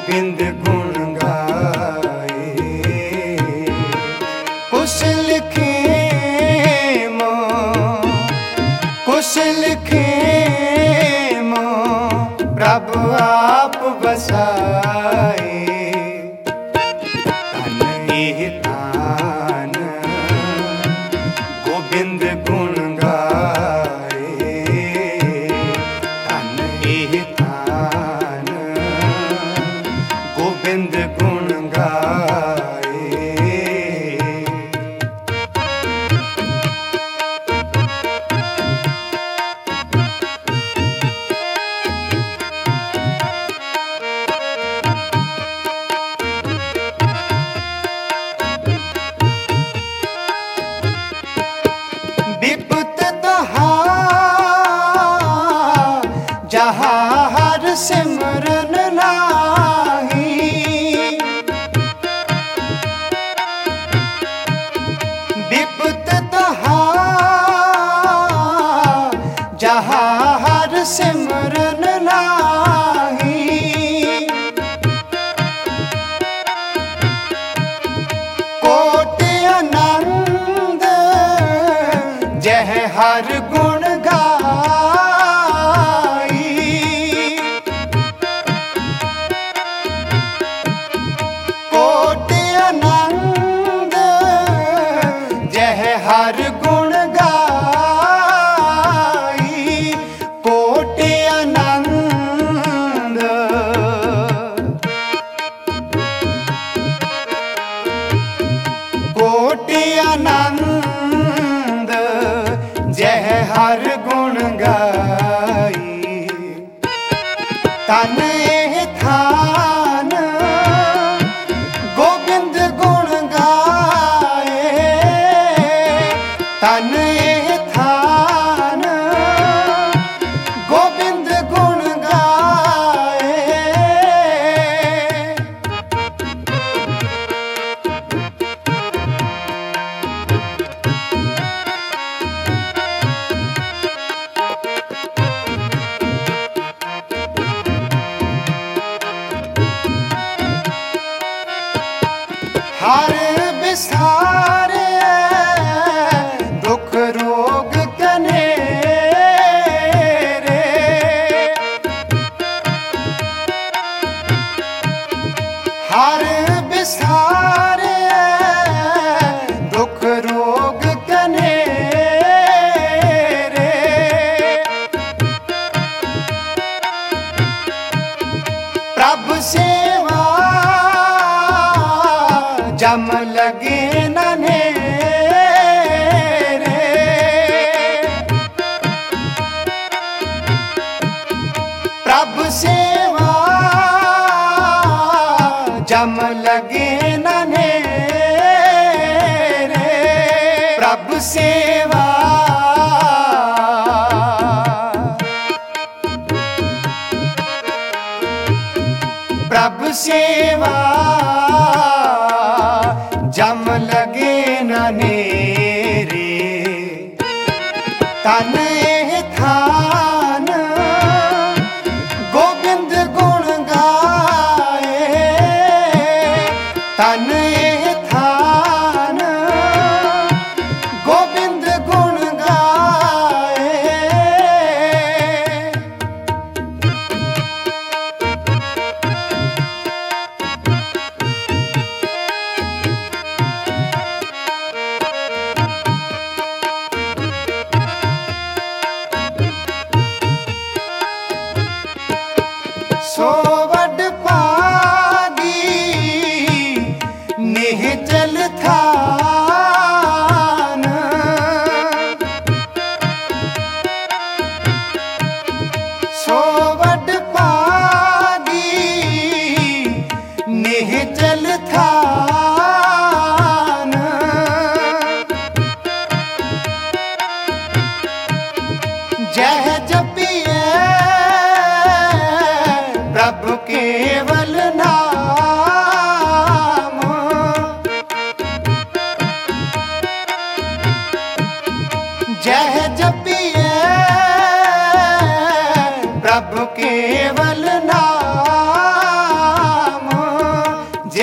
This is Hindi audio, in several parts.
गोबिंद गुण गाए। कुछ लिखे प्रभु आप बसाए। तन एह तान गोबिंद गुण गाए। तन एह तान गोबिंद गुण गाए। विपत तहा जहाँ हर सिमरन नाही। विपत तहा जहाँ हर सिमरन नाही। कोटि आनंद जह हर गुण गाई। कोटि आनंद जह हर गुण गाई। कोटि आनंद कोटि आनंद जह हर गुण गाई। तन एह थान गोबिंद गुण गाए। तन एह थान गोबिंद गुण गाए। हर बिसारे दुख रोग कनेरे। हर बिसारे दुख रोग कनेरे। प्रभु सेवा जम लगे ननेरे। प्रभु सेवा जम लगे ननेरे। प्रभु सेवा प्रभु सेवा जम लगे ननेरे। तन एह थान गोबिंद गुण गाए। तन एह थान गोबिंद गुण गाए।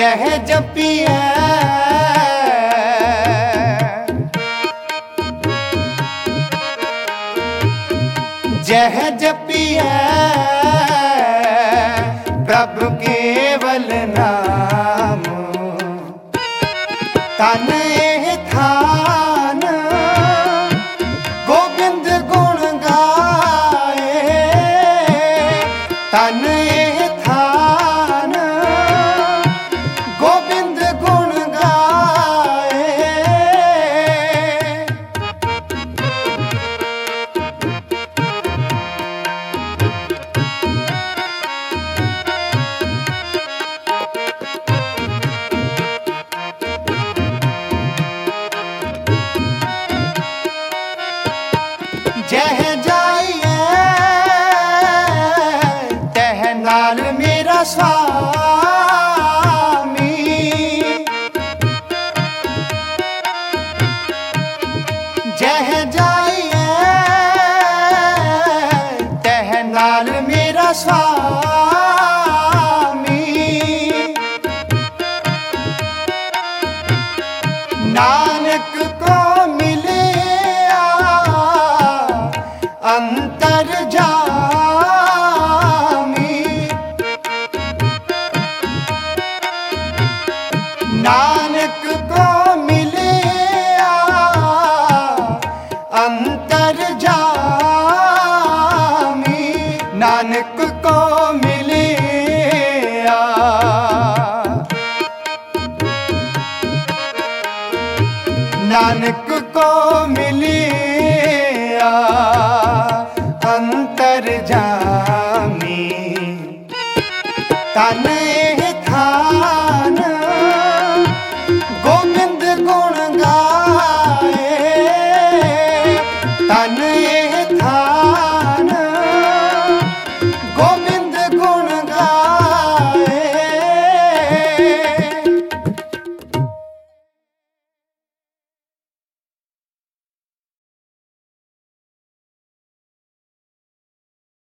जह जपिए जह जपिए प्रभु केवल नाम तन एह थान गोबिंद गुण गाए तन एह थान गोबिंद गुण गाए जह जाइए तह नाल मेरा स्वामी जह जाइए तह नाल मेरा स्वामी। नानक को मिले अंतर जामी।